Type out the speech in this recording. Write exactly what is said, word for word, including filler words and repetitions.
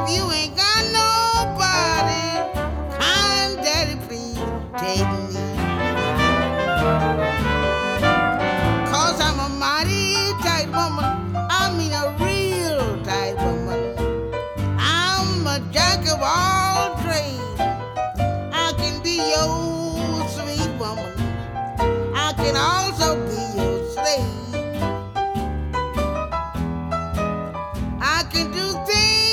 you ain't got nobody, kind daddy, please take me. Cause I'm a mighty tight woman, I mean a real tight woman. I'm a jack of all